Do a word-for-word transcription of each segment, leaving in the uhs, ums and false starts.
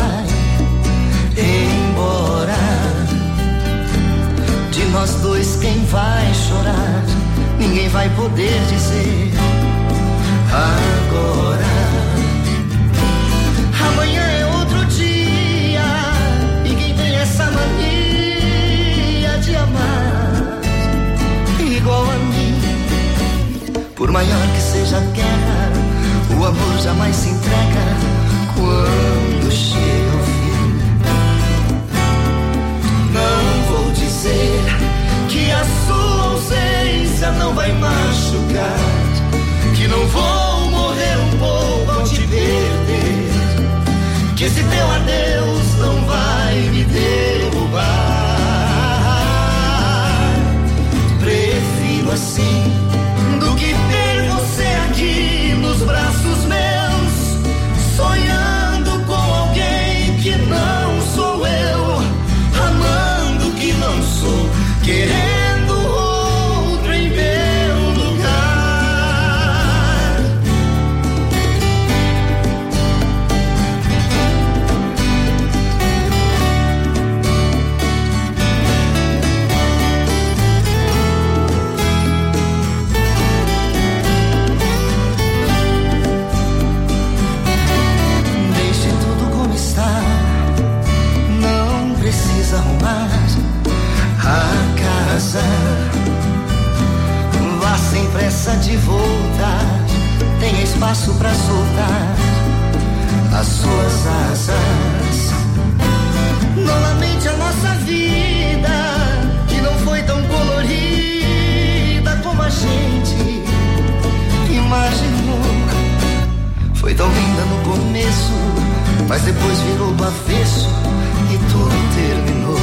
vai embora. De nós dois quem vai chorar? Ninguém vai poder dizer agora. Amanhã é outro dia e quem tem essa mania de amar igual a mim, por maior que seja a guerra, o amor jamais se entrega quando chega o fim. Não vou dizer que a sua ausência não vai machucar, que não vou morrer um pouco ao te perder, que esse teu adeus não vai me derrubar. Prefiro assim do que ter você aqui nos braços meus, sonhando com alguém que não sou eu, amando que não sou, querendo outro em meu lugar. Deixe tudo como está, não precisa arrumar a casa. Vá sem pressa de voltar, tenha espaço pra soltar as suas asas. Não lamente a nossa vida, que não foi tão colorida como a gente imaginou. Foi tão linda no começo, mas depois virou do avesso e tudo terminou.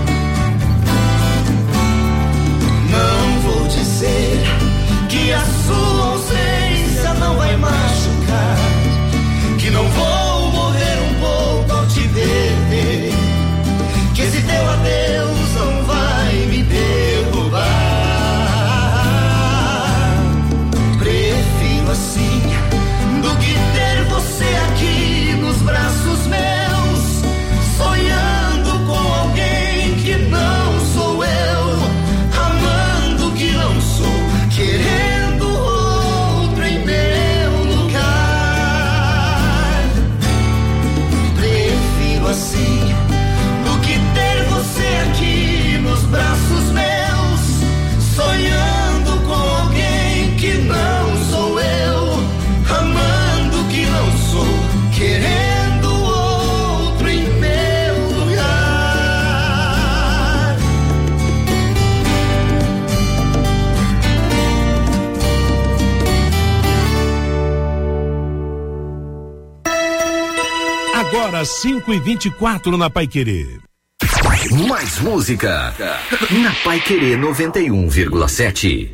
Não vou dizer que a sua ausência não vai machucar, que não vou morrer um pouco ao te perder, que esse teu adeus não vai me derrubar. Prefiro assim do que ter você aqui nos braços meus, sonhando com alguém que não sou eu, amando que não sou, querendo outro em meu lugar. Prefiro assim do que ter você aqui nos braços meus, sonhando com alguém que não sou eu, amando que não sou, querendo outro em meu lugar. Agora cinco e vinte e quatro na Paiquerê. Mais música na Paiquerê noventa e um vírgula sete.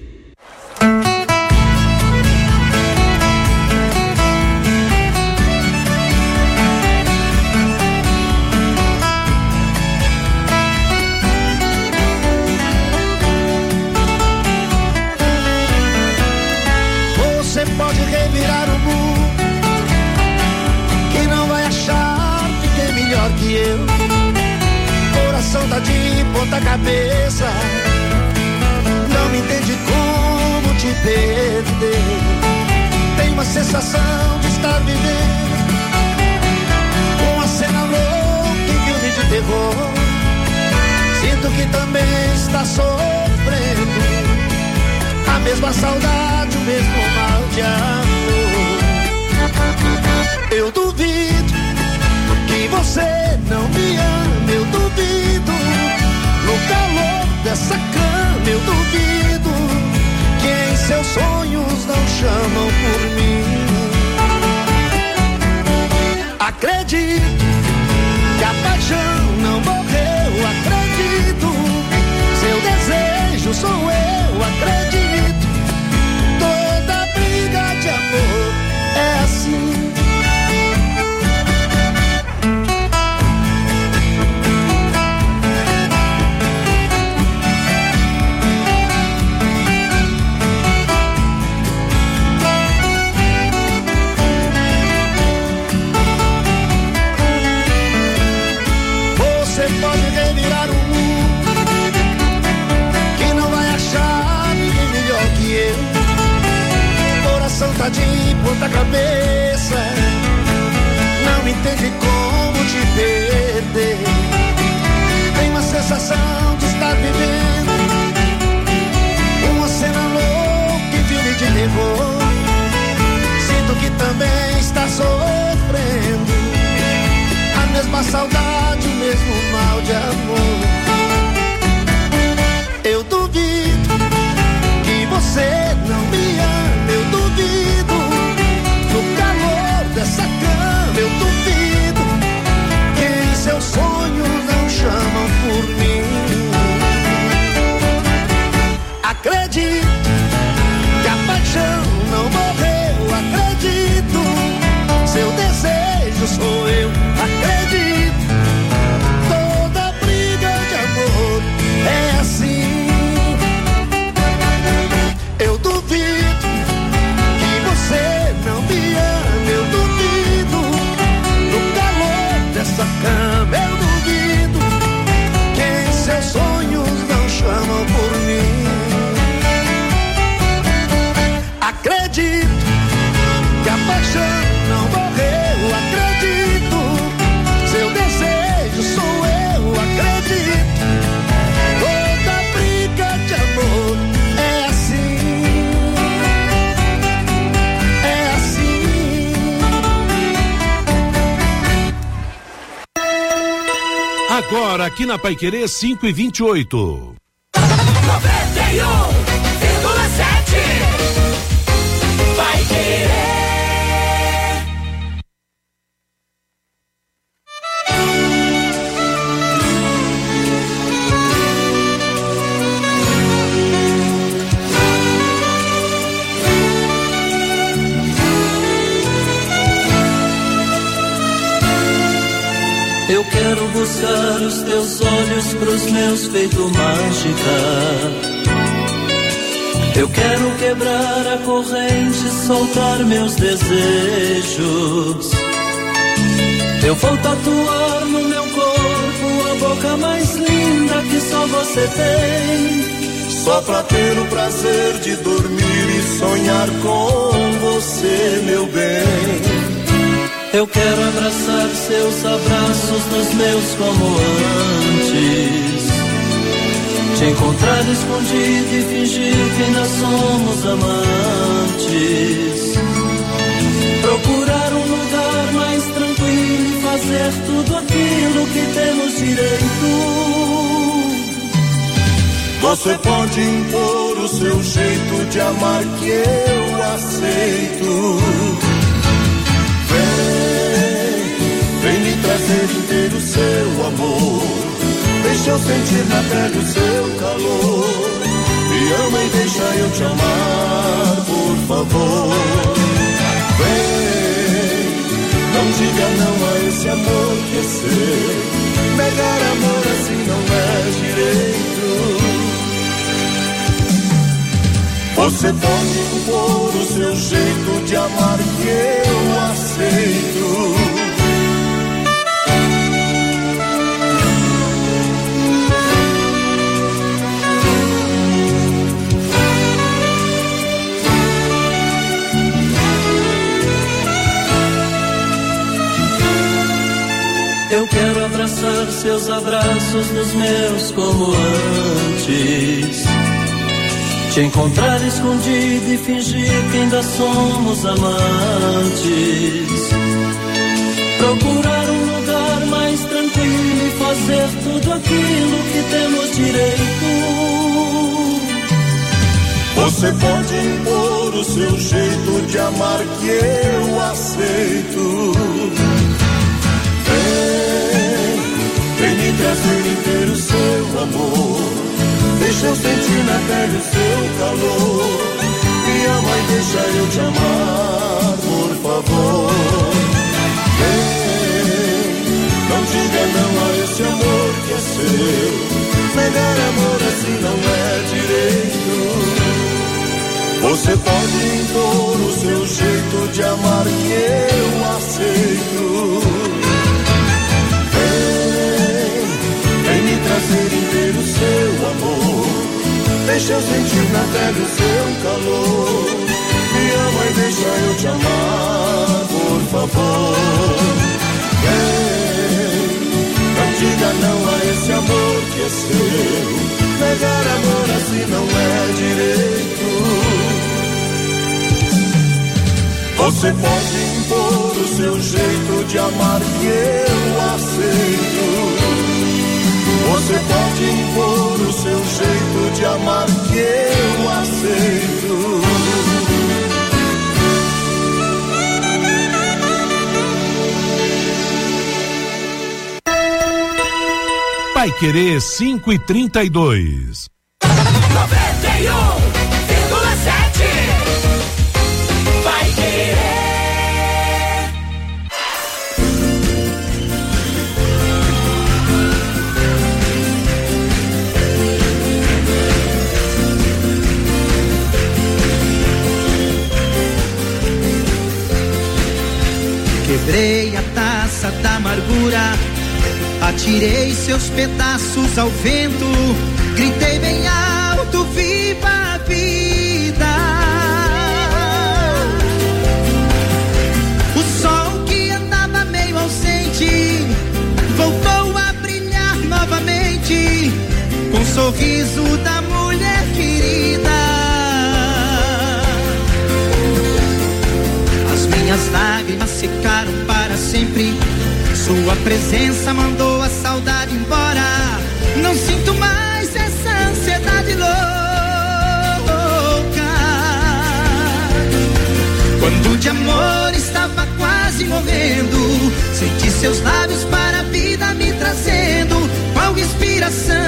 Você pode revirar o mundo, que não vai achar ninguém melhor que eu. Coração tá de ponta cabeça, não me entende como te perder. Tem uma sensação de estar vivendo uma cena louca em filme de terror. Sinto que também está sofrendo a mesma saudade, o mesmo mal de amor. Eu duvido que você não me ama, eu duvido. No calor dessa cama eu duvido que em seus sonhos não chamam por mim. Acredito que a paixão não morreu, acredito. Seu desejo sou eu, acredito. Toda briga de amor é assim. ponta cabeça, não entende como te perder. Tem uma sensação de estar vivendo uma cena louca em filme de terror. Sinto que também está sofrendo a mesma saudade, o mesmo mal de amor. Eu duvido que você não me ama, eu duvido no calor dessa cama, eu duvido que em seus sonhos não chamam por mim. Acredito que a paixão não morreu, acredito, seu desejo sou eu, acredito, toda briga de amor é assim. Eu duvido que você não me ama, eu duvido no calor dessa cama, eu duvido que em seus sonhos não chamam por mim. Acredito que a paixão não morreu, acredito, seu desejo sou eu, acredito, toda briga de amor é assim, é assim. Agora aqui na Paiquerê cinco e vinte e oito. noventa e um vírgula sete Paiquerê. Eu quero buscar os teus olhos pros meus feito mágica. Eu quero quebrar a corrente, soltar meus desejos. Eu vou tatuar no meu corpo a boca mais linda que só você tem, só pra ter o prazer de dormir e sonhar com você, meu bem. Eu quero abraçar seus abraços nos meus como antes, te encontrar escondido e fingir que ainda somos amantes, procurar um lugar mais tranquilo e fazer tudo aquilo que temos direito. Você pode impor o seu jeito de amar que eu aceito. Vem me trazer inteiro seu amor, deixa eu sentir na pele o seu calor. Me ama e deixa eu te amar, por favor. Vem, não diga não a esse amor que é seu. Negar amor assim não é direito. Você pode impor o seu jeito de amar que eu aceito. Eu quero abraçar seus abraços nos meus como antes, te encontrar escondido e fingir que ainda somos amantes, procurar um lugar mais tranquilo e fazer tudo aquilo que temos direito. Você pode impor o seu jeito de amar que eu aceito. Vem me trazer inteiro seu amor, deixa eu sentir na pele o seu calor. Me ama e deixa eu te amar, por favor. Vem, não diga não a esse amor que é seu. Negar amor assim não é direito. Você pode impor o seu jeito de amar que eu aceito. Trazer inteiro seu amor, deixa eu sentir na pele o seu calor. Me mãe, deixa eu te amar, por favor. Vem, não diga não a esse amor que é seu. Negar amor assim não é direito. Você pode impor o seu jeito de amar que eu aceito. Você pode impor o seu jeito de amar que eu aceito. Paiquerê cinco e trinta e dois. noventa e um vírgula sete. Paiquerê. Quebrei a taça da amargura, atirei seus pedaços ao vento, gritei bem alto, viva a vida. O sol que andava meio ausente voltou a brilhar novamente, com o sorriso da mulher querida. As minhas lágrimas secaram para sempre, sua presença mandou a saudade embora. Não sinto mais essa ansiedade louca. Quando de amor estava quase morrendo, senti seus lábios para a vida me trazendo, qual inspiração.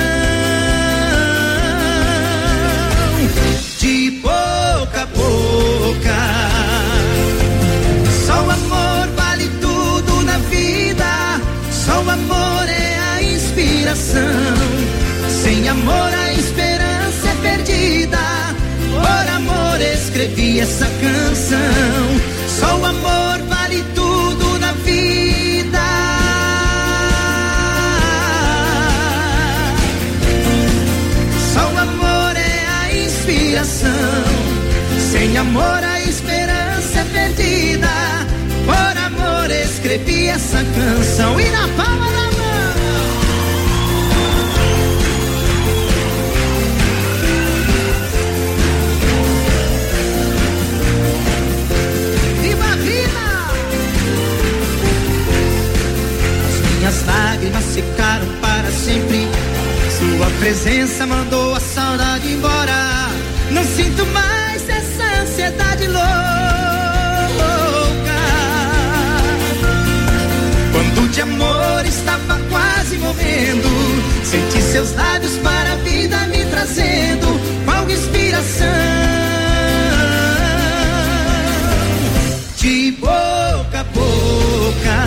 De boca a boca, só o amor vale tudo na vida. Só o amor é a inspiração. Sem amor a esperança é perdida. Por amor escrevi essa canção. Só o amor vale tudo na vida. Só o amor é a inspiração. Sem amor a esperança é perdida. Por amor escrevi essa canção. E na palma da mão. Viva a vida! As minhas lágrimas secaram para sempre, sua presença mandou a saudade embora. Não sinto mais essa ansiedade louca. Quando de amor estava quase morrendo, senti seus lábios para a vida me trazendo, qual inspiração. De boca a boca,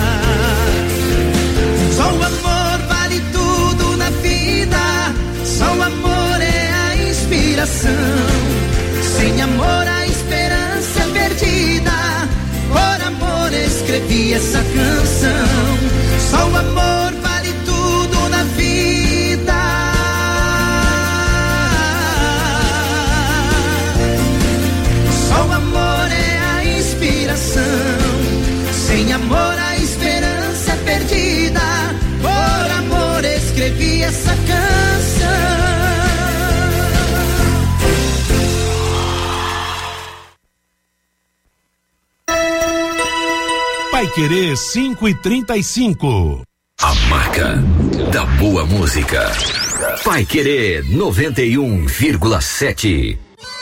só o amor vale tudo na vida. Só o amor é a inspiração. Sem amor a esperança é perdida. Por amor escrevi essa canção. Só o amor vale tudo na vida. Só o amor é a inspiração. Sem amor a esperança é perdida. Por amor escrevi essa canção. Paiquerê cinco e trinta e cinco. A marca da boa música. Paiquerê noventa e um vírgula sete.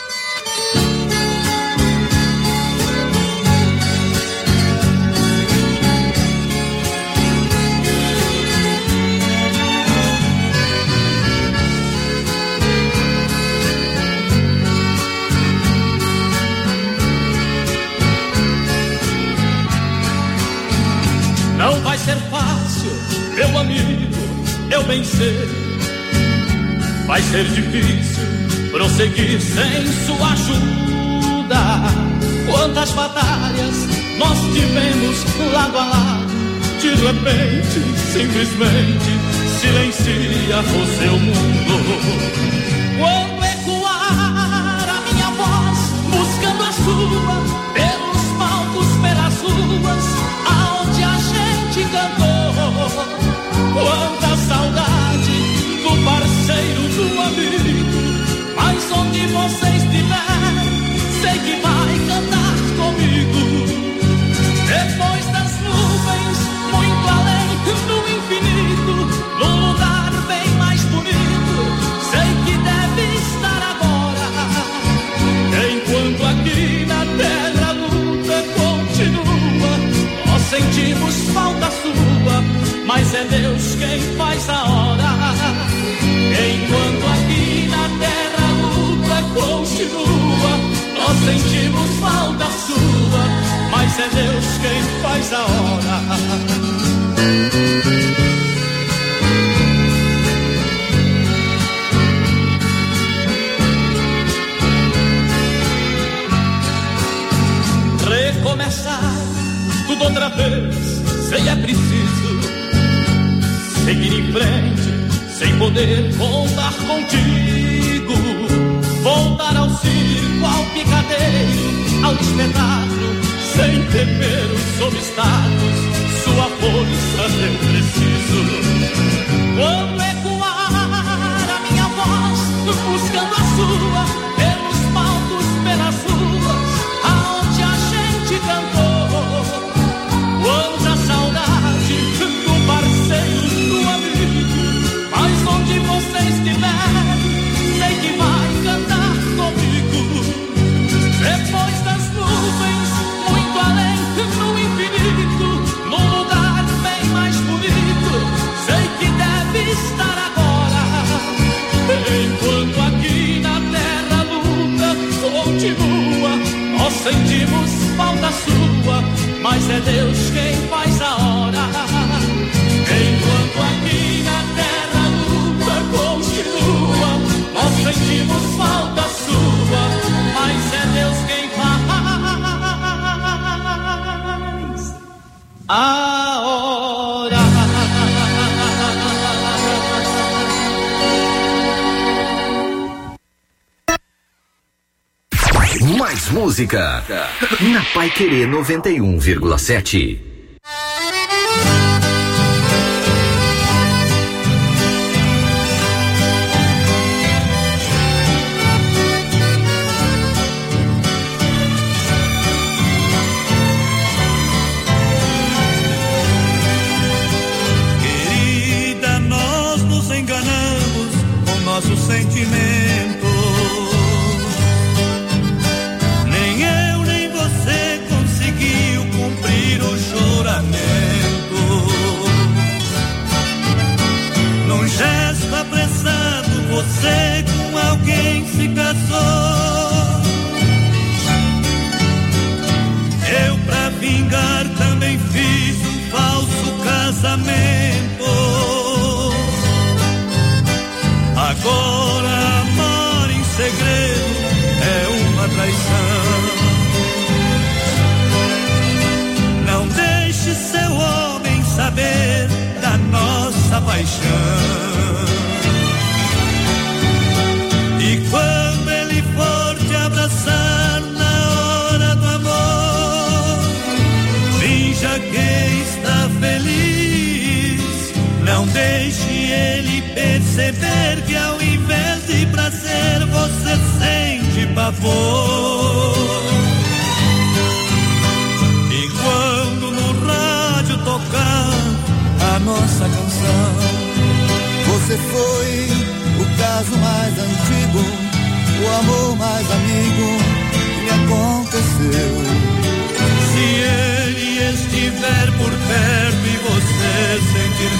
Não vai ser fácil, meu amigo, eu bem sei. Vai ser difícil prosseguir sem sua ajuda. Quantas batalhas nós tivemos lado a lado. De repente, simplesmente, silencia o seu mundo. Quando ecoar a minha voz, buscando a sua, quem faz a hora. Enquanto aqui na terra a luta continua, nós sentimos falta sua, mas é Deus quem faz a hora. Recomeçar tudo outra vez, sei é preciso seguir em frente, sem poder contar contigo. Voltar ao circo, ao picadeiro, ao espetáculo, sem temer os obstáculos, sua força eu preciso. Quando ecoar a minha voz, buscando a sua, pelos palcos, pelas ruas, aonde a gente cantou. Quanta saudade do parceiro, do amigo, mas onde você estiver, sei que vai cantar comigo. Depois das nuvens, muito além, no infinito, num lugar bem mais bonito, sei que deve estar agora. Enquanto aqui na terra a luta continua, nós sentimos falta sua, mas é Deus quem faz a hora. Enquanto aqui na terra a luta continua, nós sentimos falta sua, mas é Deus quem faz a hora. Mais música na Paiquerê noventa e um vírgula sete. Querida, nós nos enganamos com nossos sentimentos. Nem eu nem você conseguiu cumprir o juramento. Num gesto apressado, você com alguém se casou. Eu, pra vingar, também fiz um falso casamento. Agora amar em segredo é uma traição. Não deixe seu homem saber da nossa paixão. E quando ele for te abraçar na hora do amor, finja que está feliz. Não deixe ele perceber que ao invés de prazer você sente pavor. E quando no rádio tocar a nossa canção, Você foi o caso mais antigo, o amor mais amigo que me aconteceu. se ele estiver por perto e você sentir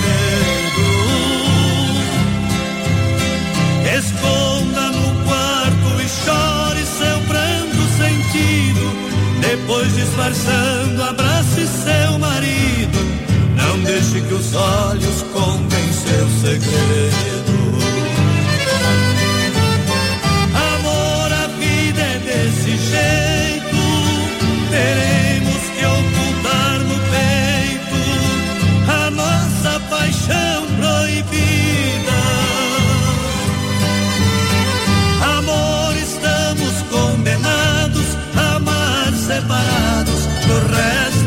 medo, esconda no quarto e chore seu pranto sentido. Depois, disfarçando, abrace seu marido. Não deixe que os olhos contem seu segredo. Amor, a vida é desse jeito. Teremos que ocultar no peito a nossa paixão proibida. Amor, estamos condenados a amar separados do resto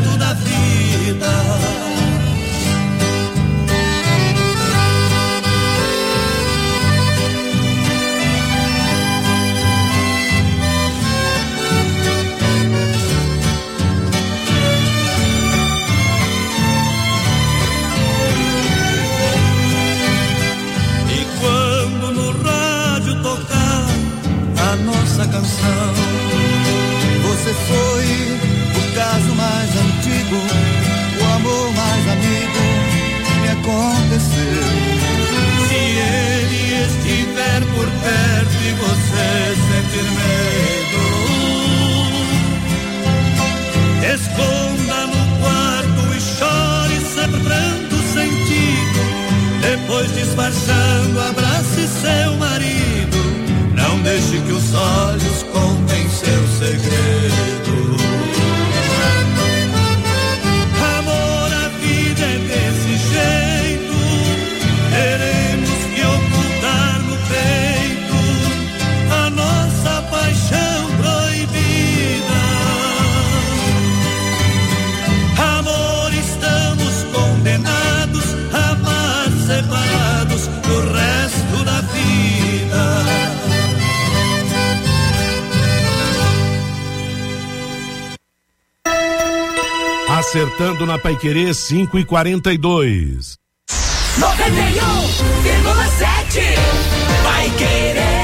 disfarçando, abrace seu marido. Não deixe que os olhos contem seu segredo. Amor, a vida é desse jeito. Teremos que ocultar no peito a nossa paixão proibida. Amor, estamos condenados a amar separados do resto da vida. Acertando na Paiquerê cinco e quarenta e dois. noventa e um vírgula sete Paiquerê.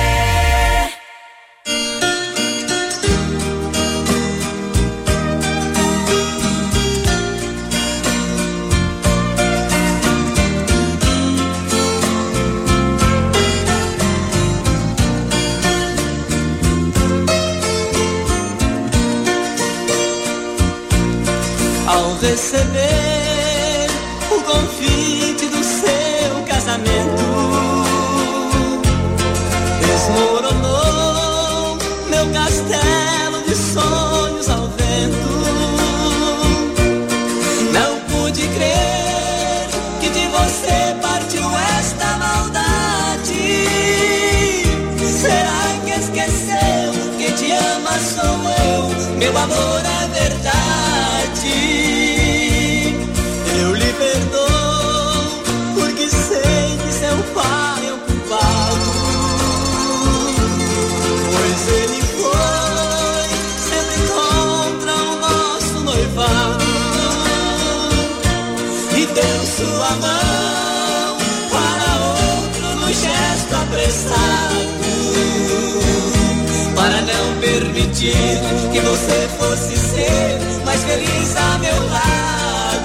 Ao receber o convite do seu casamento, desmoronou meu castelo de sonhos ao vento. Não pude crer que de você partiu esta maldade. Será que esqueceu que te ama sou eu? Meu amor é verdade. Eu lhe perdoo porque sei que seu pai é o culpado, pois ele foi sempre contra o nosso noivado e deu sua mão para outro no gesto apressado, para não permitir que você fosse ser mais feliz a meu lado.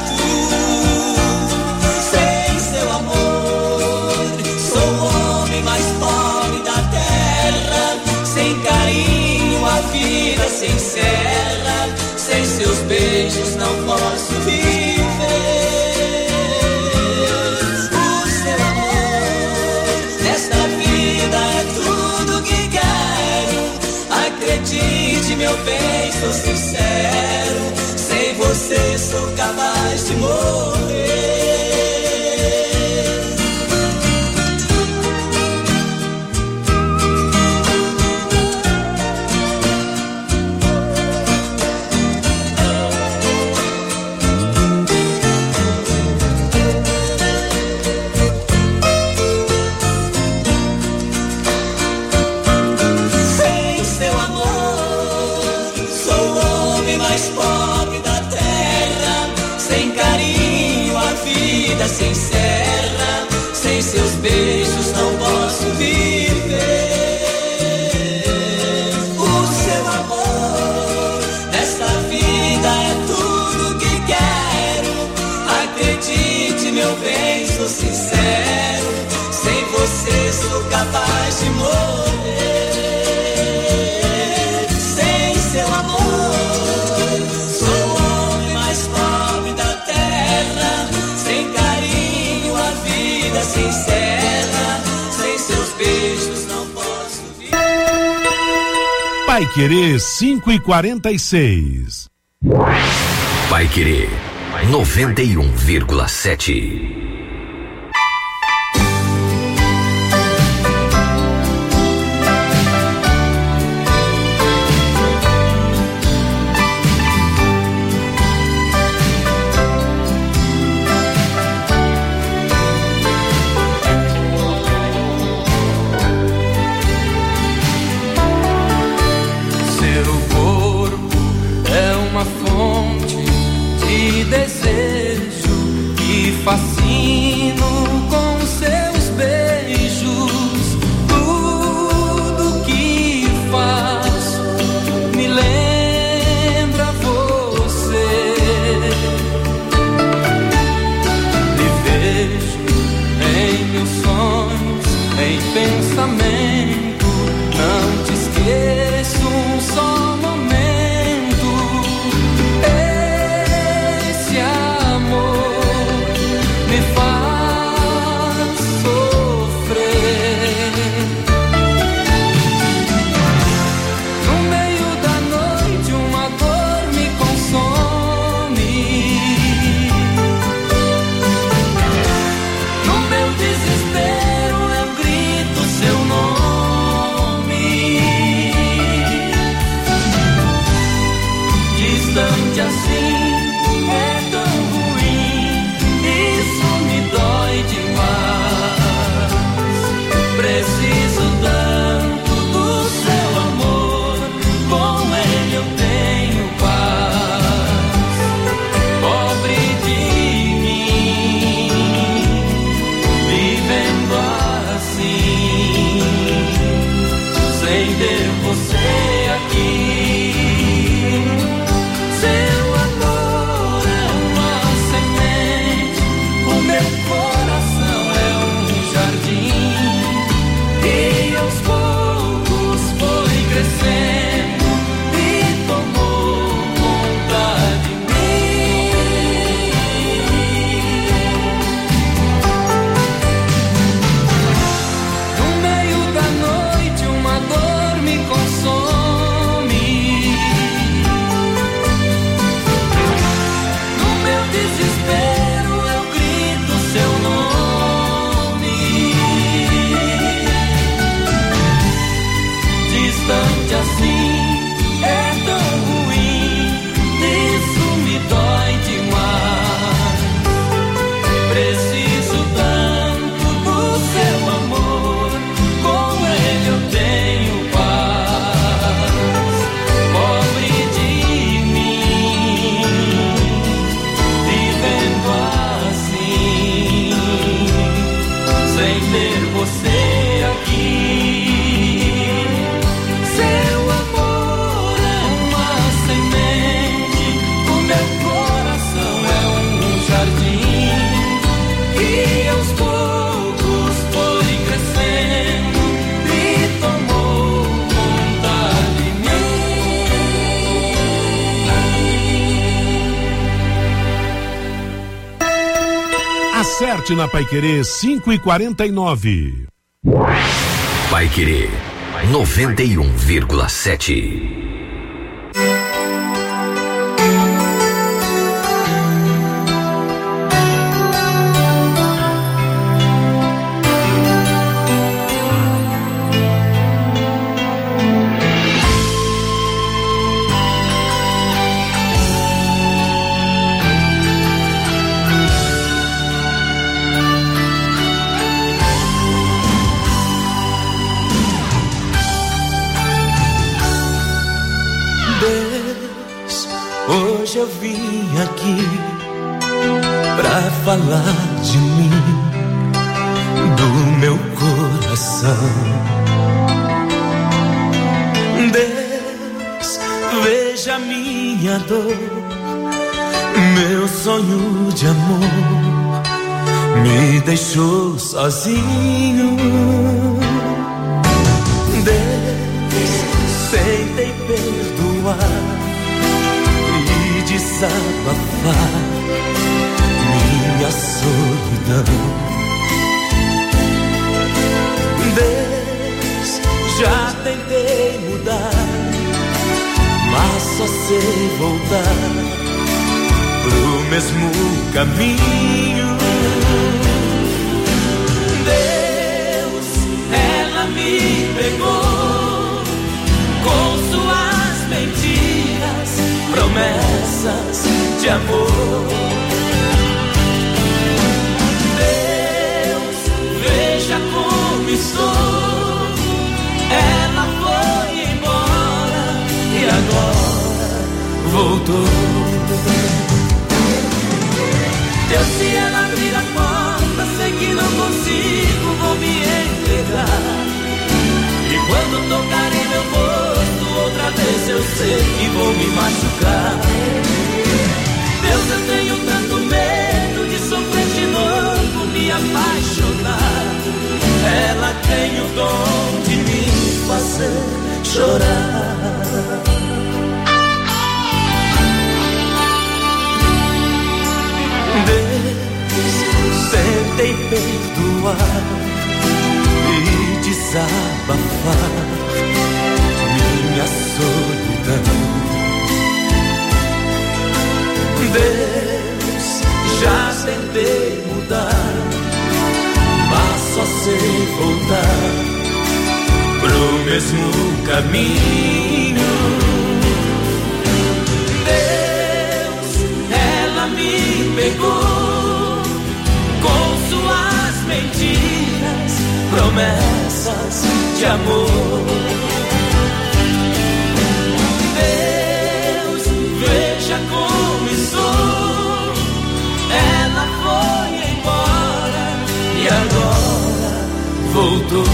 Sem seu amor, sou o homem mais pobre da terra. Sem carinho a vida se encerra. Sem seus beijos não posso viver. O seu amor nesta vida é tudo que quero. Acredite, meu bem, sou sincero. Sem você sou capaz de morrer. Sem seu amor, sou o homem mais pobre da terra. Sem carinho a vida se encerra. Sem seus beijos não posso viver. O seu amor nesta vida é tudo que quero. Acredite, meu bem, sou sincero. Sem você sou capaz de morrer. Sem seu amor, sou o homem mais pobre da terra. Sem carinho a vida se encerra. Sem seus beijos não posso viver. Paiquerê cinco e quarenta e seis. Paiquerê noventa e um vírgula sete. Seu corpo é uma fonte de desejo que fascina você aqui. Seu amor é uma semente, o meu coração é um jardim que aos poucos foi crescendo e tomou conta de mim. Acerte na Paiquerê cinco e quarenta e nove. Paiquerê noventa e um vírgula sete. Hoje eu vim aqui pra falar de mim, do meu coração. Deus, veja minha dor, meu sonho de amor me deixou sozinho. Deus, tentei perdoar, desabafar minha solidão. Deus, já tentei mudar, mas só sei voltar pro mesmo caminho. Deus, ela me pegou com suas mentiras, promessas de amor. Deus, veja como estou. Ela foi embora e agora voltou. Deus, se ela abrir a porta, sei que não consigo, vou me entregar. E quando tocar em meu rosto, outra vez eu sei que vou me machucar. Deus, eu tenho tanto medo de sofrer de novo, me apaixonar. Ela tem o dom de me fazer chorar. Deus, tentei perdoar e desabafar minha solidão. Deus, já tentei mudar, mas só sei voltar pro mesmo caminho. Deus, ela me pegou com suas mentiras, promessas de amor. Deus, veja como estou. Ela foi embora e agora voltou.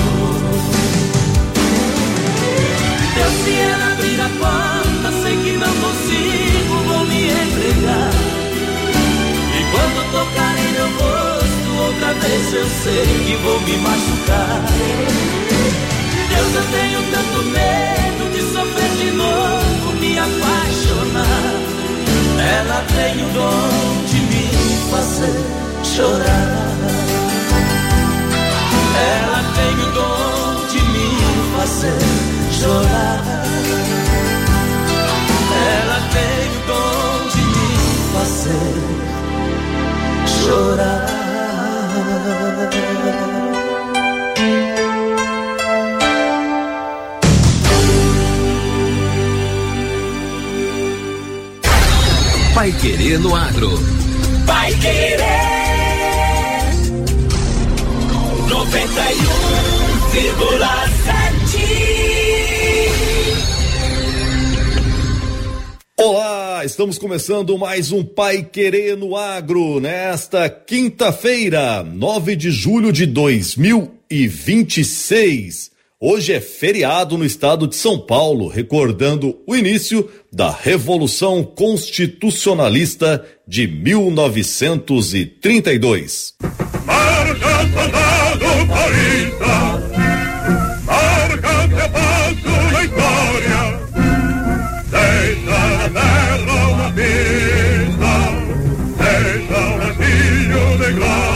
Deus, se ela abrir a porta, sei que não consigo, vou me entregar. E quando tocar em meu rosto, outra vez eu sei que vou me machucar. Deus, eu tenho tanto medo de sofrer de novo, me apaixonar. Ela tem o dom de me fazer chorar. Ela tem o dom de me fazer chorar. Ela tem o dom de me fazer chorar. Paiquerê no Agro. Paiquerê noventa e um vírgula sete. Olá, estamos começando mais um Pai Querer no Agro, nesta quinta-feira, nove de julho de dois mil e vinte e seis. Hoje é feriado no estado de São Paulo, recordando o início da Revolução Constitucionalista de mil novecentos e trinta e dois. Marca soldado paulista, marca teu passo na história, deixa na terra uma pista, deixa um filho de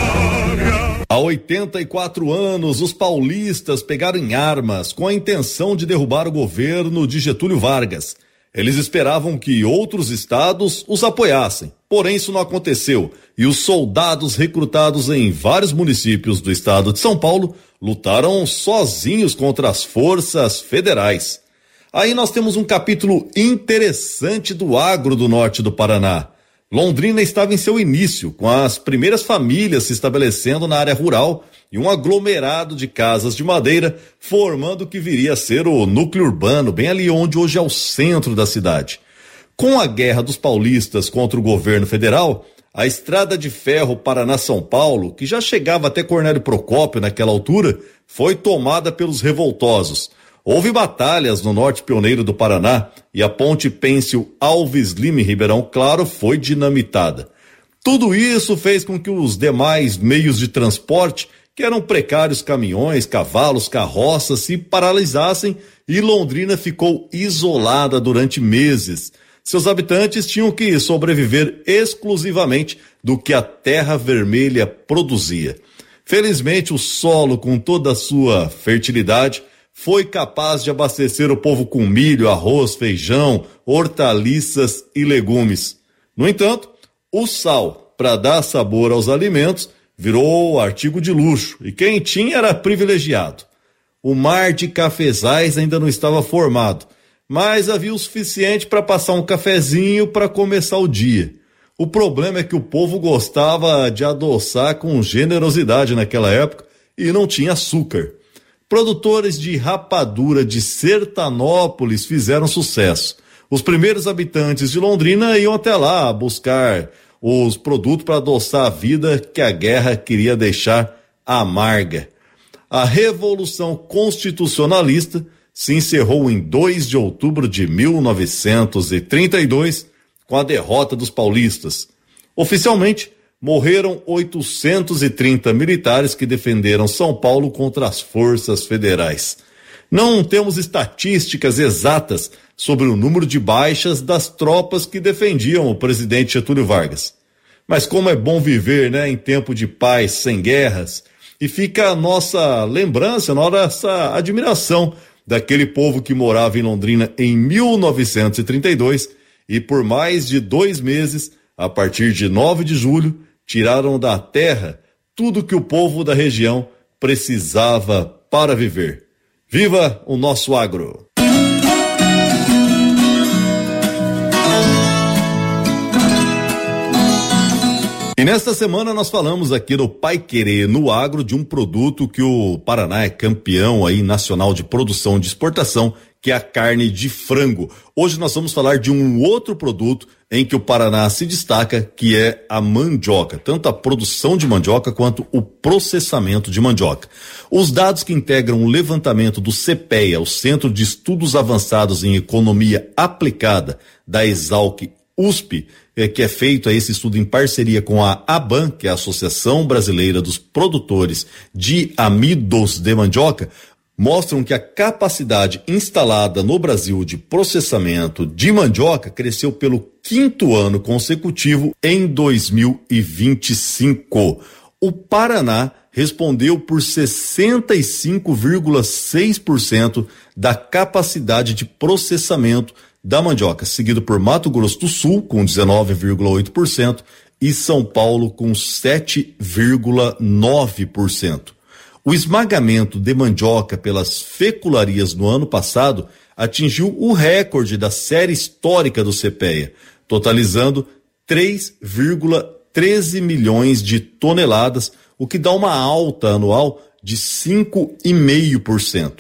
glória. Há oitenta e quatro anos, os paulistas pegaram em armas com a intenção de derrubar o governo de Getúlio Vargas. Eles esperavam que outros estados os apoiassem, porém isso não aconteceu e os soldados recrutados em vários municípios do estado de São Paulo lutaram sozinhos contra as forças federais. Aí nós temos um capítulo interessante do agro do norte do Paraná. Londrina estava em seu início, com as primeiras famílias se estabelecendo na área rural e um aglomerado de casas de madeira formando o que viria a ser o núcleo urbano, bem ali onde hoje é o centro da cidade. Com a guerra dos paulistas contra o governo federal, a estrada de ferro Paraná-São Paulo, que já chegava até Cornélio Procópio naquela altura, foi tomada pelos revoltosos. Houve batalhas no norte pioneiro do Paraná e a ponte Pêncil Alves Lima e Ribeirão Claro foi dinamitada. Tudo isso fez com que os demais meios de transporte, que eram precários caminhões, cavalos, carroças, se paralisassem e Londrina ficou isolada durante meses. Seus habitantes tinham que sobreviver exclusivamente do que a terra vermelha produzia. Felizmente, o solo, com toda a sua fertilidade, foi capaz de abastecer o povo com milho, arroz, feijão, hortaliças e legumes. No entanto, o sal, para dar sabor aos alimentos, virou artigo de luxo e quem tinha era privilegiado. O mar de cafezais ainda não estava formado, mas havia o suficiente para passar um cafezinho para começar o dia. O problema é que o povo gostava de adoçar com generosidade naquela época e não tinha açúcar. Produtores de rapadura de Sertanópolis fizeram sucesso. Os primeiros habitantes de Londrina iam até lá buscar os produtos para adoçar a vida que a guerra queria deixar amarga. A Revolução Constitucionalista se encerrou em dois de outubro de mil novecentos e trinta e dois com a derrota dos paulistas. Oficialmente, morreram oitocentos e trinta militares que defenderam São Paulo contra as forças federais. Não temos estatísticas exatas sobre o número de baixas das tropas que defendiam o presidente Getúlio Vargas. Mas como é bom viver, né, em tempo de paz, sem guerras, e fica a nossa lembrança, nossa admiração daquele povo que morava em Londrina em mil novecentos e trinta e dois e por mais de dois meses, a partir de nove de julho, tiraram da terra tudo que o povo da região precisava para viver. Viva o nosso agro! E nesta semana nós falamos aqui no Pai Querer no Agro de um produto que o Paraná é campeão aí nacional de produção de exportação, que é a carne de frango. Hoje nós vamos falar de um outro produto em que o Paraná se destaca, que é a mandioca, tanto a produção de mandioca quanto o processamento de mandioca. Os dados que integram o levantamento do CEPEA, o Centro de Estudos Avançados em Economia Aplicada da Exalc U S P, é, que é feito a esse estudo em parceria com a ABAM, que é a Associação Brasileira dos Produtores de Amidos de Mandioca, mostram que a capacidade instalada no Brasil de processamento de mandioca cresceu pelo quinto ano consecutivo em dois mil e vinte e cinco. O Paraná respondeu por sessenta e cinco vírgula seis por cento da capacidade de processamento da mandioca, seguido por Mato Grosso do Sul com dezenove vírgula oito por cento e São Paulo com sete vírgula nove por cento. O esmagamento de mandioca pelas fecularias no ano passado atingiu o recorde da série histórica do CEPEA, totalizando três vírgula treze milhões de toneladas, o que dá uma alta anual de cinco vírgula cinco por cento.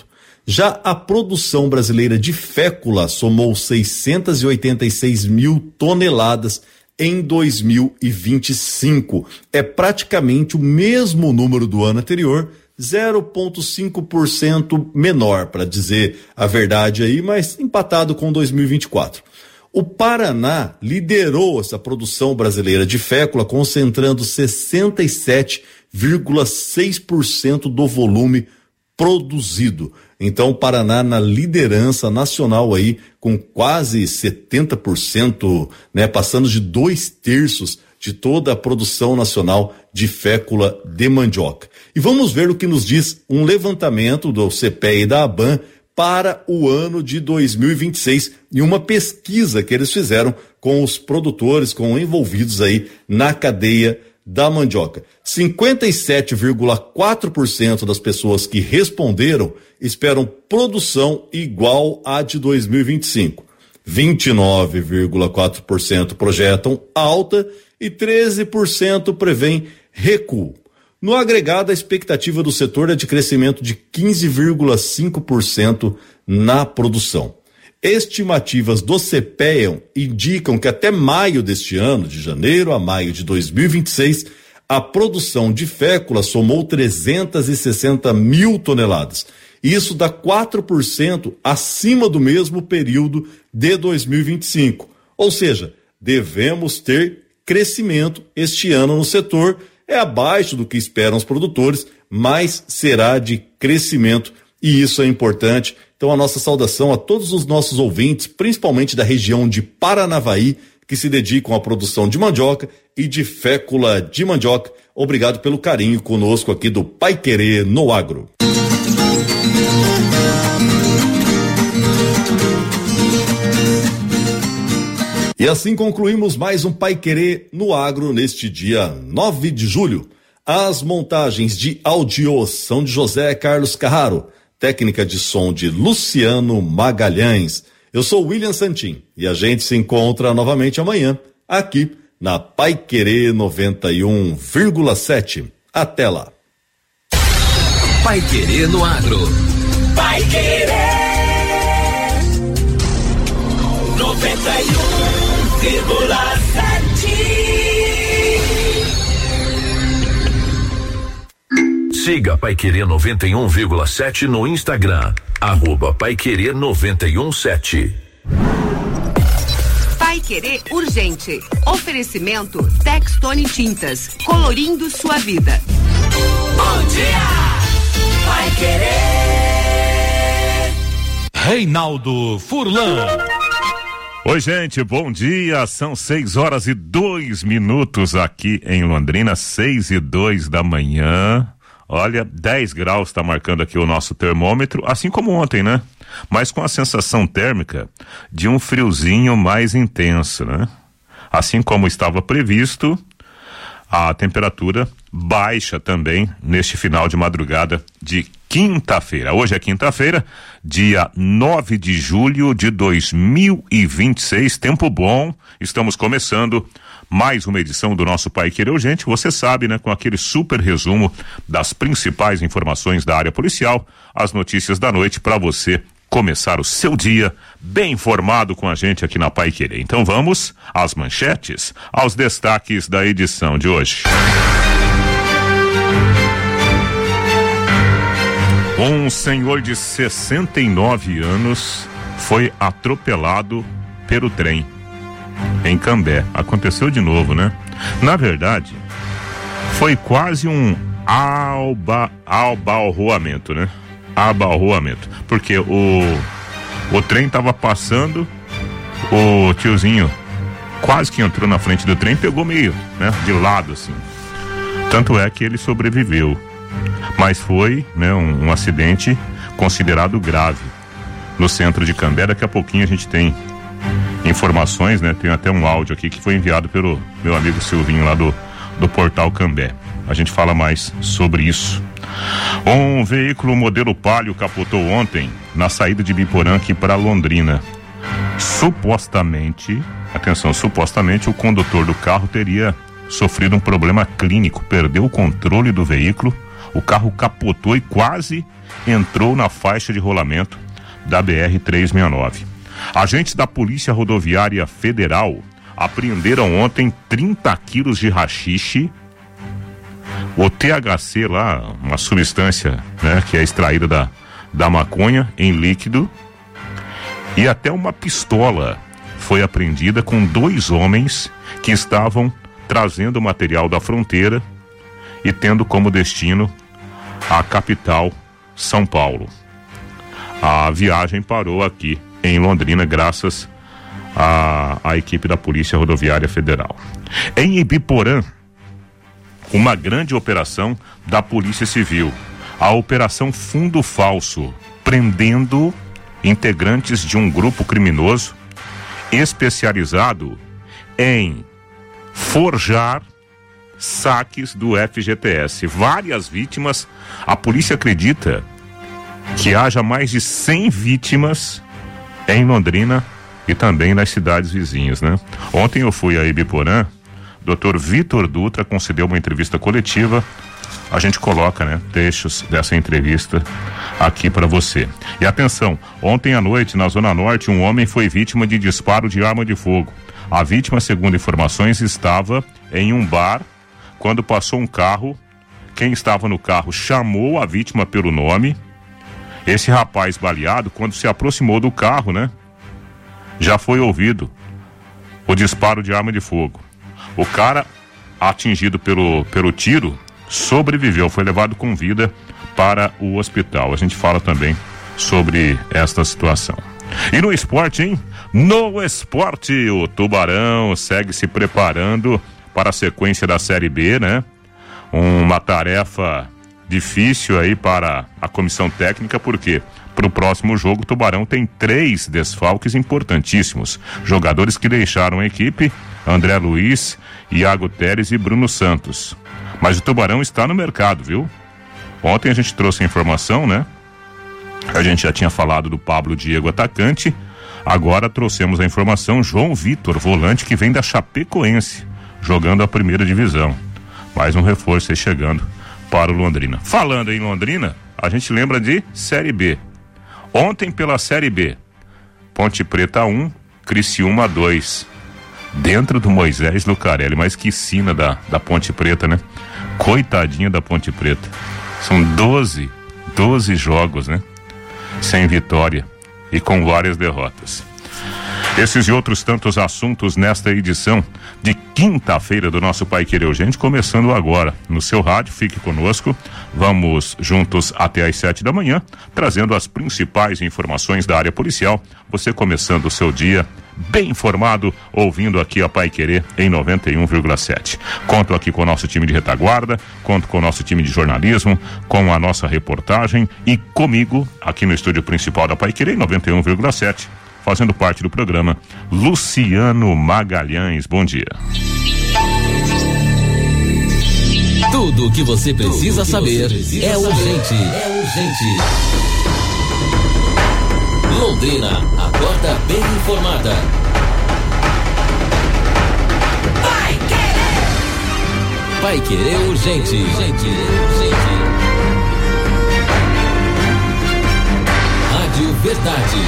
Já a produção brasileira de fécula somou seiscentos e oitenta e seis mil toneladas em dois mil e vinte e cinco. É praticamente o mesmo número do ano anterior, zero vírgula cinco por cento menor, para dizer a verdade aí, mas empatado com dois mil e vinte e quatro. O Paraná liderou essa produção brasileira de fécula, concentrando sessenta e sete vírgula seis por cento do volume produzido. Então, o Paraná na liderança nacional aí, com quase setenta por cento, né, passando de dois terços de toda a produção nacional de fécula de mandioca. E vamos ver o que nos diz um levantamento do C P E e da ABAN para o ano de dois mil e vinte e seis, em uma pesquisa que eles fizeram com os produtores, com envolvidos aí na cadeia da mandioca. cinquenta e sete vírgula quatro por cento das pessoas que responderam esperam produção igual à de dois mil e vinte e cinco. vinte e nove vírgula quatro por cento projetam alta e treze por cento prevêem recuo. No agregado, a expectativa do setor é de crescimento de quinze vírgula cinco por cento na produção. Estimativas do CEPEA indicam que até maio deste ano, de janeiro a maio de dois mil e vinte e seis, a produção de fécula somou trezentos e sessenta mil toneladas. Isso dá quatro por cento acima do mesmo período de dois mil e vinte e cinco. Ou seja, devemos ter crescimento este ano no setor. É abaixo do que esperam os produtores, mas será de crescimento e isso é importante. Então a nossa saudação a todos os nossos ouvintes, principalmente da região de Paranavaí, que se dedicam à produção de mandioca e de fécula de mandioca. Obrigado pelo carinho conosco aqui do Paiquerê no Agro. E assim concluímos mais um Paiquerê no Agro neste dia nove de julho. As montagens de áudio são de José Carlos Carraro, técnica de som de Luciano Magalhães. Eu sou William Santin e a gente se encontra novamente amanhã aqui na Paiquerê noventa e um vírgula sete. Até lá. Paiquerê no Agro. Paiquerê noventa e um vírgula sete. Siga Paiquerê noventa e um vírgula sete no Instagram, arroba Paiquerê noventa e um sete. Paiquerê urgente. Oferecimento Textone Tintas, colorindo sua vida. Bom dia, Paiquerê. Reinaldo Furlan. Oi, gente, bom dia. São seis horas e dois minutos aqui em Londrina, seis e dois da manhã. Olha, dez graus está marcando aqui o nosso termômetro, assim como ontem, né? Mas com a sensação térmica de um friozinho mais intenso, né? Assim como estava previsto, a temperatura baixa também neste final de madrugada de quinta-feira. Hoje é quinta-feira, dia nove de julho de dois mil e vinte e seis. Tempo bom, estamos começando mais uma edição do nosso Paiquerê Urgente. Você sabe, né? Com aquele super resumo das principais informações da área policial, as notícias da noite para você começar o seu dia bem informado com a gente aqui na Paiquerê. Então vamos às manchetes, aos destaques da edição de hoje. Um senhor de sessenta e nove anos foi atropelado pelo trem em Cambé. Aconteceu de novo, né? Na verdade, foi quase um alba, abalroamento, né? Abalroamento. Porque o, o trem tava passando, o tiozinho quase que entrou na frente do trem, pegou meio, né? De lado, assim. Tanto é que ele sobreviveu. Mas foi, né, um, um acidente considerado grave no centro de Cambé. Daqui a pouquinho a gente tem informações, né? Tem até um áudio aqui que foi enviado pelo meu amigo Silvinho lá do, do portal Cambé. A gente fala mais sobre isso. Um veículo modelo Palio capotou ontem na saída de Biporã aqui para Londrina. Supostamente, atenção, supostamente o condutor do carro teria sofrido um problema clínico, perdeu o controle do veículo, O carro capotou e quase entrou na faixa de rolamento da B R trezentos e sessenta e nove. Agentes da Polícia Rodoviária Federal apreenderam ontem trinta quilos de haxixe, o T H C lá, uma substância, né, que é extraída da, da maconha em líquido, e até uma pistola foi apreendida com dois homens que estavam trazendo material da fronteira e tendo como destino a capital, São Paulo. A viagem parou aqui em Londrina graças à, à equipe da Polícia Rodoviária Federal. Em Ibiporã, uma grande operação da Polícia Civil, a Operação Fundo Falso, prendendo integrantes de um grupo criminoso especializado em forjar saques do F G T S. Várias vítimas. A polícia acredita que haja mais de cem vítimas em Londrina e também nas cidades vizinhas, né? Ontem eu fui a Ibiporã, doutor Vitor Dutra concedeu uma entrevista coletiva. A gente coloca, né, trechos dessa entrevista aqui para você. E atenção, ontem à noite na Zona Norte um homem foi vítima de disparo de arma de fogo. A vítima, segundo informações, estava em um bar quando passou um carro. Quem estava no carro chamou a vítima pelo nome. Esse rapaz baleado, quando se aproximou do carro, né, já foi ouvido o disparo de arma de fogo. O cara, atingido pelo, pelo tiro, sobreviveu, foi levado com vida para o hospital. A gente fala também sobre esta situação. E no esporte, hein? No esporte, o Tubarão segue se preparando para a sequência da Série B, né? Uma tarefa difícil aí para a comissão técnica, porque para o próximo jogo o Tubarão tem três desfalques importantíssimos. Jogadores que deixaram a equipe: André Luiz, Iago Teres e Bruno Santos. Mas o Tubarão está no mercado, viu? Ontem a gente trouxe a informação, né? A gente já tinha falado do Pablo Diego, atacante. Agora trouxemos a informação: João Vitor, volante, que vem da Chapecoense, jogando a primeira divisão. Mais um reforço aí chegando para o Londrina. Falando em Londrina, a gente lembra de Série B. Ontem pela Série B, Ponte Preta um, Criciúma dois. Dentro do Moisés Lucarelli, mas que sina da, da Ponte Preta, né? Coitadinha da Ponte Preta. São doze, doze jogos, né? Sem vitória e com várias derrotas. Esses e outros tantos assuntos nesta edição de quinta-feira do nosso Pai Querer Urgente, começando agora no seu rádio. Fique conosco, vamos juntos até às sete da manhã, trazendo as principais informações da área policial. Você começando o seu dia bem informado, ouvindo aqui a Pai Querer em noventa e um vírgula sete. Conto aqui com o nosso time de retaguarda, conto com o nosso time de jornalismo, com a nossa reportagem e comigo aqui no estúdio principal da Pai Querer em noventa e um vírgula sete, fazendo parte do programa, Luciano Magalhães. Bom dia. Tudo o que você precisa saber é urgente. É urgente. Londrina, acorda bem informada. Vai Querer! Vai Querer Urgente. Urgente, urgente. Rádio Verdade.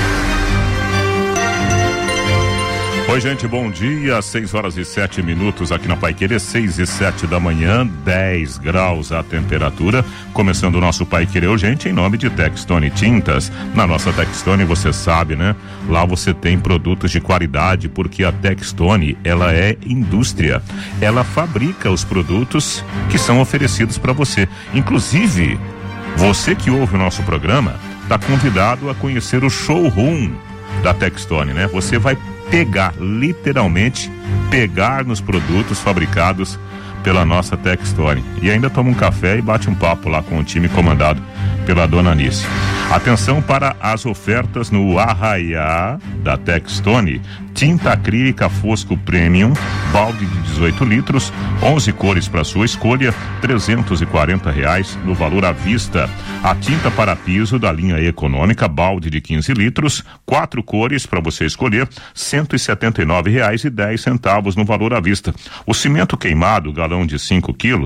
Oi, gente, bom dia. seis horas e sete minutos aqui na Pai Querer, seis e sete da manhã, dez graus a temperatura. Começando o nosso Pai Querer Urgente em nome de Textone Tintas. Na nossa Textone, você sabe, né? Lá você tem produtos de qualidade, porque a Textone, ela é indústria. Ela fabrica os produtos que são oferecidos para você. Inclusive, você que ouve o nosso programa, está convidado a conhecer o showroom da Textone, né? Você vai pegar, literalmente pegar nos produtos fabricados pela nossa Textone e ainda toma um café e bate um papo lá com o time comandado pela dona Anice. Atenção para as ofertas no Arraiá da Textone. Tinta acrílica Fosco Premium, balde de dezoito litros, onze cores para sua escolha, trezentos e quarenta reais no valor à vista. A tinta para piso da linha econômica, balde de quinze litros, quatro cores para você escolher, cento e setenta e nove reais e dez centavos no valor à vista. O cimento queimado, galão de cinco quilos,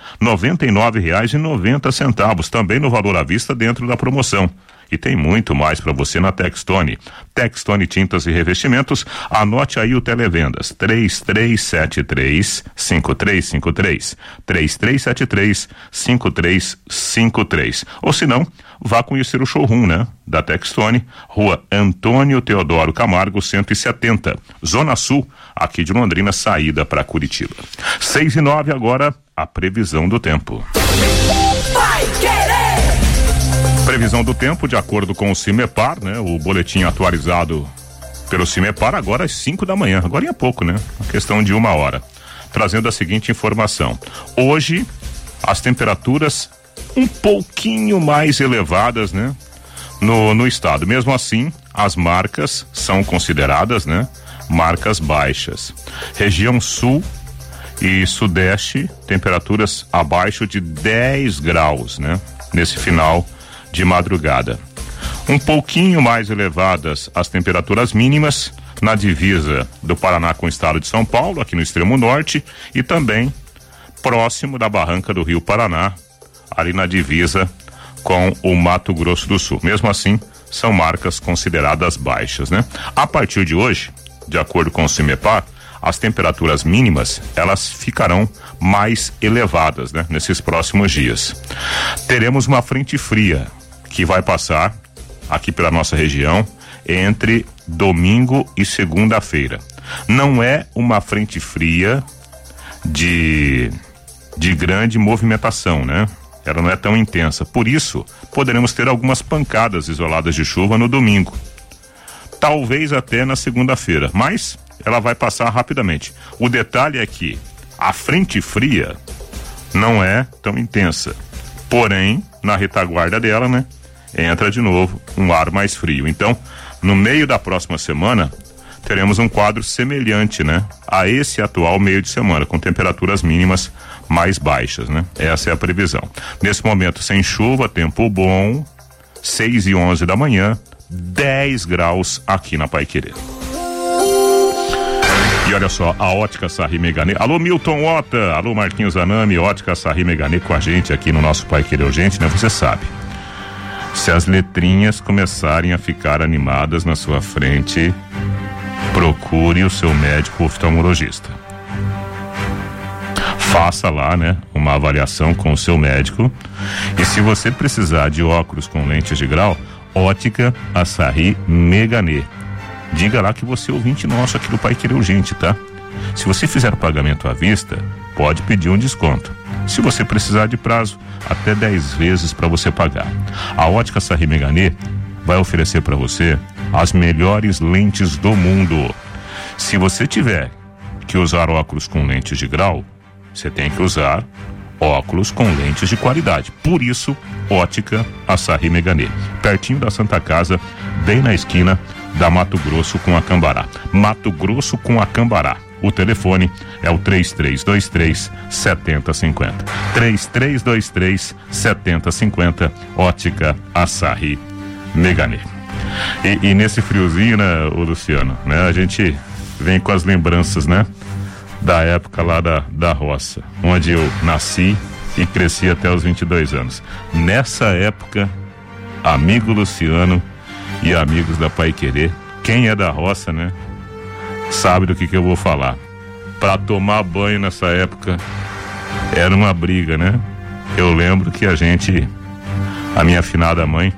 noventa e nove reais e noventa centavos, também no valor à vista dentro da promoção. E tem muito mais para você na Textone. Textone Tintas e Revestimentos, anote aí o Televendas, três três sete três, cinco três cinco três, três três sete três, cinco três cinco três. Ou se não, vá conhecer o showroom, né? Da Textone, Rua Antônio Teodoro Camargo, cento e setenta, Zona Sul, aqui de Londrina, saída para Curitiba. Seis e nove agora, a previsão do tempo. Vai querer! Previsão do tempo, de acordo com o Cimepar, né? O boletim atualizado pelo Cimepar agora às cinco da manhã, agora é pouco, né? Uma questão de uma hora. Trazendo a seguinte informação: hoje, as temperaturas um pouquinho mais elevadas, né? No, no estado. Mesmo assim, as marcas são consideradas, né? Marcas baixas. Região sul e sudeste, temperaturas abaixo de dez graus, né? Nesse final de madrugada. Um pouquinho mais elevadas as temperaturas mínimas na divisa do Paraná com o estado de São Paulo, aqui no extremo norte, e também próximo da barranca do Rio Paraná, ali na divisa com o Mato Grosso do Sul. Mesmo assim, são marcas consideradas baixas, né? A partir de hoje, de acordo com o Cimepar, as temperaturas mínimas, elas ficarão mais elevadas, né? Nesses próximos dias. Teremos uma frente fria que vai passar aqui pela nossa região entre domingo e segunda-feira. Não é uma frente fria de, de grande movimentação, né? Ela não é tão intensa. Por isso, poderemos ter algumas pancadas isoladas de chuva no domingo. Talvez até na segunda-feira, mas ela vai passar rapidamente. O detalhe é que a frente fria não é tão intensa. Porém, na retaguarda dela, né? Entra de novo um ar mais frio. Então, no meio da próxima semana, teremos um quadro semelhante, né? A esse atual meio de semana, com temperaturas mínimas mais baixas, né? Essa é a previsão. Nesse momento, sem chuva, tempo bom, seis e onze da manhã, dez graus aqui na Paiquerê. E olha só, a Ótica Sarri Meganê. Alô, Milton Ota, alô, Marquinhos Anami, Ótica Sarri Meganê com a gente aqui no nosso Paiquerê Urgente, né? Você sabe. Se as letrinhas começarem a ficar animadas na sua frente, procure o seu médico oftalmologista. Faça lá, né, uma avaliação com o seu médico. E se você precisar de óculos com lentes de grau, Ótica Sarri Meganê. Diga lá que você é ouvinte nosso aqui do Paiquerê Urgente, tá? Se você fizer o pagamento à vista, pode pedir um desconto. Se você precisar de prazo, até dez vezes para você pagar. A Ótica Sarri Meganê vai oferecer para você as melhores lentes do mundo. Se você tiver que usar óculos com lentes de grau, você tem que usar óculos com lentes de qualidade. Por isso, Ótica Sarri Meganê, pertinho da Santa Casa, bem na esquina da Mato Grosso com Acambará. Mato Grosso com Acambará. O telefone é o três três dois três, sete zero cinco zero. três três dois três, sete zero cinco zero. Ótica Sarri Meganê. E, e nesse friozinho, né, o Luciano, né, a gente vem com as lembranças, né, da época lá da, da roça, onde eu nasci e cresci até os vinte e dois anos. Nessa época, amigo Luciano e amigos da Paiquerê, quem é da roça, né, sabe do que que eu vou falar. Pra tomar banho nessa época era uma briga, né? Eu lembro que a gente, a minha afinada mãe,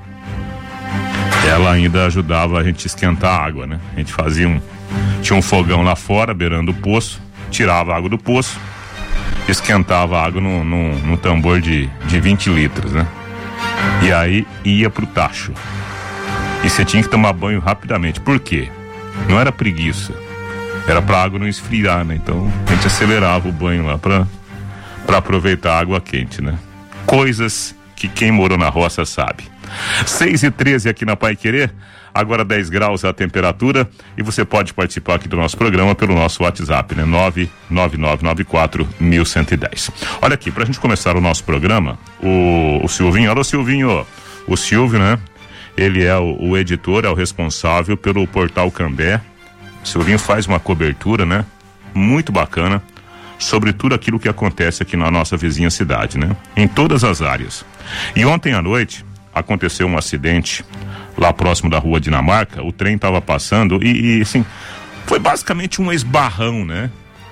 ela ainda ajudava a gente a esquentar a água, né? A gente fazia um, tinha um fogão lá fora, beirando o poço, tirava a água do poço, esquentava a água num, num, num tambor de, de vinte litros, né? E aí ia pro tacho. E você tinha que tomar banho rapidamente. Por quê? Não era preguiça. Era pra água não esfriar, né? Então a gente acelerava o banho lá pra, pra aproveitar a água quente, né? Coisas que quem morou na roça sabe. seis e treze aqui na Paiquerê, agora dez graus a temperatura, e você pode participar aqui do nosso programa pelo nosso WhatsApp, né? nove nove nove nove quatro um um um zero. Olha aqui, pra gente começar o nosso programa, o, o Silvinho, alô Silvinho, o Silvio, né? Ele é o, o editor, é o responsável pelo Portal Cambé. O Silvinho faz uma cobertura, né? Muito bacana sobre tudo aquilo que acontece aqui na nossa vizinha cidade, né? Em todas as áreas. E ontem à noite aconteceu um acidente lá próximo da Rua Dinamarca. O trem estava passando e, e assim, foi basicamente um esbarrão, né?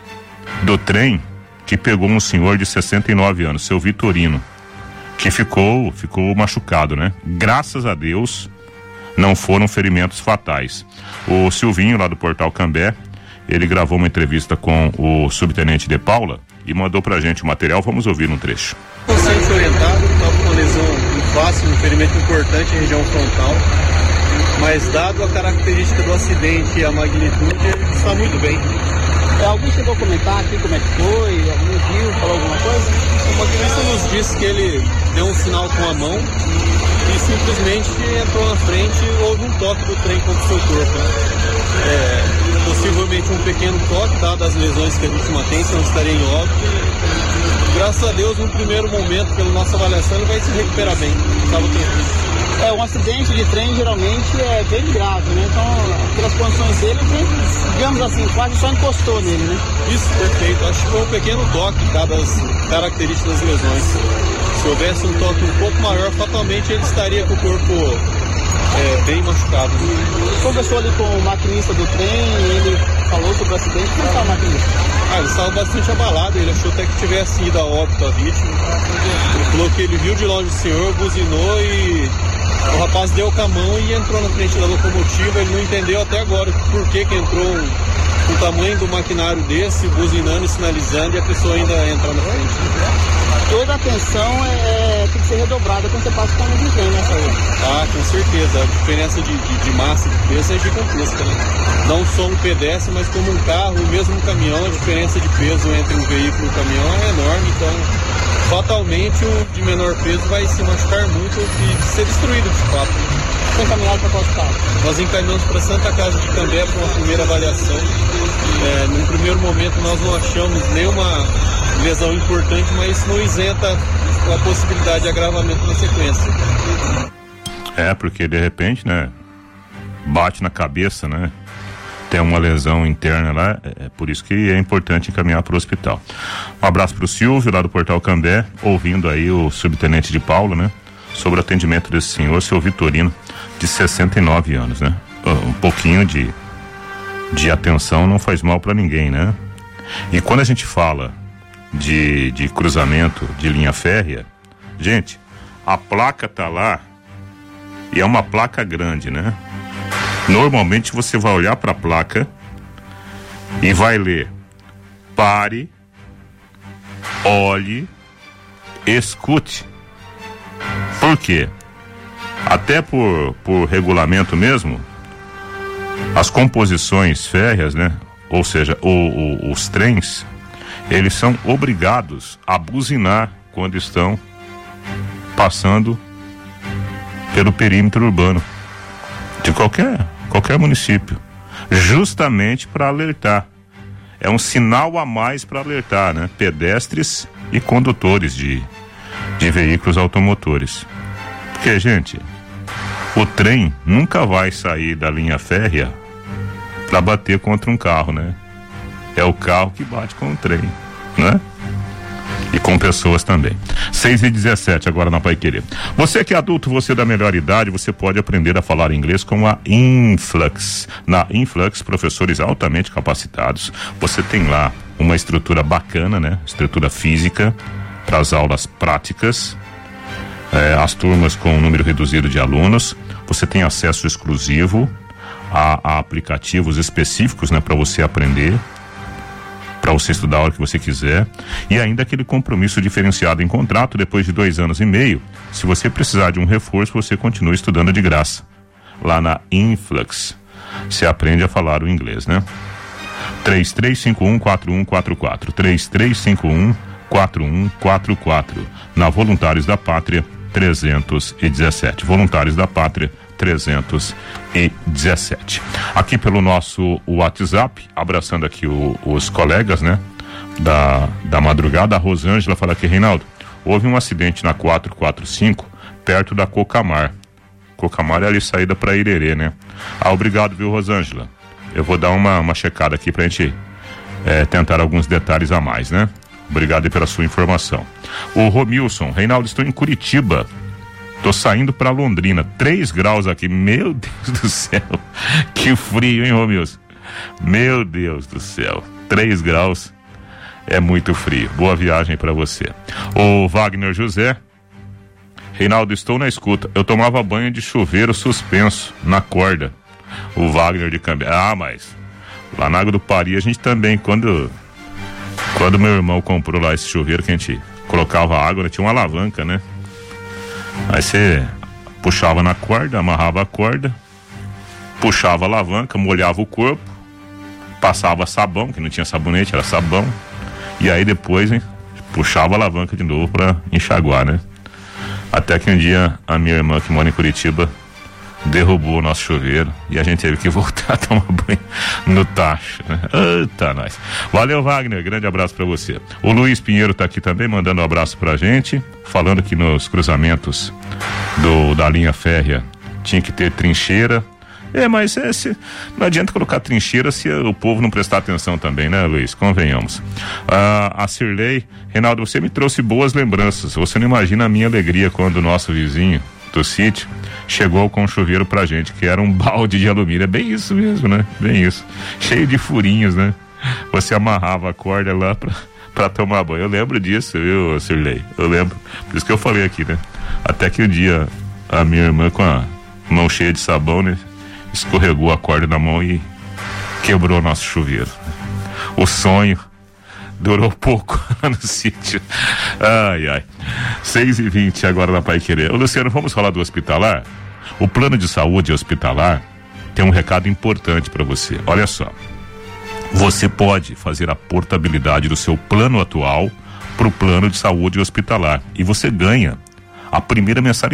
Do trem que pegou um senhor de sessenta e nove anos, seu Vitorino, que ficou, ficou machucado, né? Graças a Deus não foram ferimentos fatais. O Silvinho lá do Portal Cambé, ele gravou uma entrevista com o subtenente de Paula e mandou pra gente o material. Vamos ouvir um trecho. Consciente orientado, estava com uma lesão fácil, um ferimento importante em região frontal, mas dado a característica do acidente e a magnitude, ele está muito bem. É, alguém chegou a comentar aqui como é que foi? Alguém viu, falou alguma coisa? O motorista nos disse que ele deu um sinal com a mão e simplesmente entrou na frente e houve um toque do trem contra o seu corpo. É, possivelmente um pequeno toque, dado as lesões que a vítima tem, se não estaria em óbito. Graças a Deus, no primeiro momento, pela nossa avaliação, ele vai se recuperar bem. Estava tranquilo. É, um acidente de trem geralmente é bem grave, né? Então, pelas condições dele, digamos assim, quase só encostou nele, né? Isso, perfeito. Acho que foi um pequeno toque, dadas as características das lesões. Se houvesse um toque um pouco maior, fatalmente ele estaria com o corpo é, bem machucado. Conversou ali com o maquinista do trem, ele falou sobre o acidente. Como está o maquinista? Ah, ele estava bastante abalado, ele achou até que tivesse ido a óbito a vítima. Ele falou que ele viu de longe o senhor, buzinou e o rapaz deu com a mão e entrou na frente da locomotiva. Ele não entendeu até agora por que que entrou o tamanho do maquinário desse, buzinando e sinalizando, e a pessoa ainda entra na frente. Toda a atenção é, tem que ser redobrada quando você passa por um trem, né, Saúl? Ah, com certeza. A diferença de, de, de massa e de peso é gigantesca, né? Não só um pedestre, mas como um carro, o mesmo caminhão, a diferença de peso entre um veículo e um caminhão é enorme, então fatalmente o de menor peso vai se machucar muito e ser destruído de fato. Foi encaminhado para qual hospital? Nós encaminhamos para a Santa Casa de Cambé para uma primeira avaliação. É, num primeiro momento nós não achamos nenhuma lesão importante, mas isso não isenta a possibilidade de agravamento na sequência. É, porque de repente, né, bate na cabeça, né? Tem uma lesão interna lá, é por isso que é importante encaminhar para o hospital. Um abraço para o Silvio, lá do Portal Cambé, ouvindo aí o subtenente de Paula, né? Sobre o atendimento desse senhor, seu Vitorino, de sessenta e nove anos, né? Um pouquinho de, de atenção não faz mal para ninguém, né? E quando a gente fala de, de cruzamento de linha férrea, gente, a placa tá lá e é uma placa grande, né? Normalmente você vai olhar para a placa e vai ler: pare, olhe, escute. Por quê? Até por, por regulamento mesmo, as composições férreas, né? Ou seja, o, o, os trens, eles são obrigados a buzinar quando estão passando pelo perímetro urbano de qualquer, qualquer município, justamente para alertar. É um sinal a mais para alertar, né? Pedestres e condutores de, de veículos automotores. Porque, gente, o trem nunca vai sair da linha férrea para bater contra um carro, né? É o carro que bate com o trem, né? E com pessoas também. seis e dezessete agora na Paiquerê. Você que é adulto, você da melhor idade, você pode aprender a falar inglês com a Influx. Na Influx, professores altamente capacitados. Você tem lá uma estrutura bacana, né? Estrutura física para as aulas práticas. É, as turmas com um número reduzido de alunos. Você tem acesso exclusivo a, a aplicativos específicos, né? Para você aprender, para você estudar a hora que você quiser, e ainda aquele compromisso diferenciado em contrato depois de dois anos e meio. Se você precisar de um reforço, você continua estudando de graça. Lá na Influx, você aprende a falar o inglês, né? três três cinco um quatro um quatro quatro, três três cinco um quatro um quatro quatro, na Voluntários da Pátria trezentos e dezessete. Voluntários da Pátria trezentos e dezessete. Aqui pelo nosso WhatsApp, abraçando aqui o, os colegas, né? Da, da madrugada, a Rosângela fala aqui: Reinaldo, houve um acidente na quatrocentos e quarenta e cinco, perto da Cocamar. Cocamar é ali saída para Irerê, né? Ah, obrigado, viu, Rosângela? Eu vou dar uma, uma checada aqui pra gente é, tentar alguns detalhes a mais, né? Obrigado aí pela sua informação. O Romilson, Reinaldo, estou em Curitiba. Tô saindo pra Londrina, três graus aqui, meu Deus do céu, que frio, hein, Romilson? Meu Deus do céu, três graus é muito frio. Boa viagem pra você. O Wagner José, Reinaldo, estou na escuta. Eu tomava banho de chuveiro suspenso na corda. O Wagner de Cambé. Ah, mas lá na Água do Pari a gente também, quando quando meu irmão comprou lá esse chuveiro que a gente colocava água, né, tinha uma alavanca, né? Aí você puxava na corda, amarrava a corda, puxava a alavanca, molhava o corpo, passava sabão, que não tinha sabonete, era sabão, e aí depois, hein, puxava a alavanca de novo pra enxaguar, né? Até que um dia a minha irmã, que mora em Curitiba, derrubou o nosso chuveiro e a gente teve que voltar a tomar banho no tacho, né? Eita, nós. Valeu, Wagner, grande abraço pra você. O Luiz Pinheiro tá aqui também, mandando um abraço pra gente, falando que nos cruzamentos do, da linha férrea tinha que ter trincheira. É, mas é, se, não adianta colocar trincheira se o povo não prestar atenção também, né, Luiz? Convenhamos. Ah, a Cirlei, Reinaldo, você me trouxe boas lembranças. Você não imagina a minha alegria quando o nosso vizinho do sítio chegou com um chuveiro pra gente, que era um balde de alumínio. É bem isso mesmo, né? Bem isso. Cheio de furinhos, né? Você amarrava a corda lá pra, pra tomar banho. Eu lembro disso, viu, Cirlei? Eu lembro. Por isso que eu falei aqui, né? Até que um dia a minha irmã, com a mão cheia de sabão, né, escorregou a corda na mão e quebrou o nosso chuveiro. O sonho durou pouco lá no sítio. Ai, ai. seis e vinte agora na Paiquerê. Ô, Luciano, vamos falar do hospitalar? O plano de saúde hospitalar tem um recado importante para você. Olha só. Você pode fazer a portabilidade do seu plano atual para o plano de saúde hospitalar. E você ganha a primeira mensalidade